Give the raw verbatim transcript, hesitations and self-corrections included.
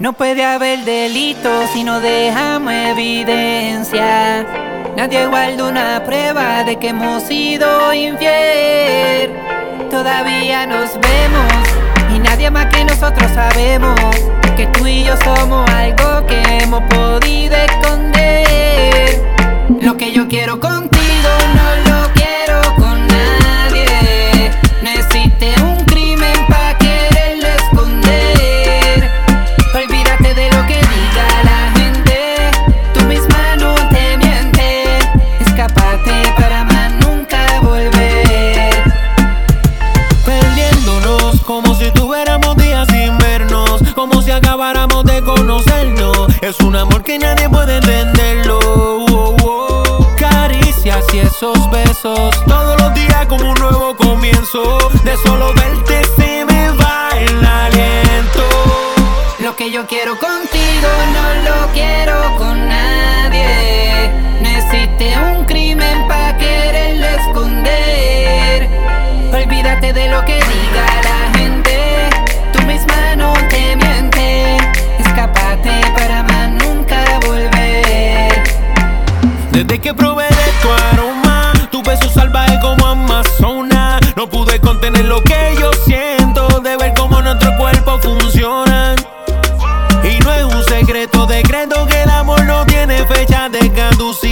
No puede haber delito si no dejamos evidencia. Nadie guarda una prueba de que hemos sido infiel. Todavía nos vemos y nadie más que nosotros sabemos que tú y yo somos algo que hemos podido esconder. Lo que yo quiero contigo no lo quiero con nadie. No existe un crimen pa' quererlo esconder. Olvídate de lo que diga la gente, tú misma no te mientes. Escápate para más nunca volver. Perdiéndonos como si tuviéramos días sin vernos, como si acabáramos de conocernos. Es un amor que nadie puede entenderlo. Oh, oh. Caricias y esos besos todos los días como un nuevo comienzo. De solo verte se me va el aliento. Lo que yo quiero contigo no lo quiero con nadie. No existe un crimen pa' quererlo esconder. Olvídate de lo que diga la gente, tú misma no te mientes. Escápate para más nunca volver. Desde que probé de tu aroma, tu beso salvaje como Amazona, no pude contener lo que yo siento de ver cómo nuestros cuerpos funcionan. Y no es un secreto, decreto que el amor no tiene fecha de caducidad.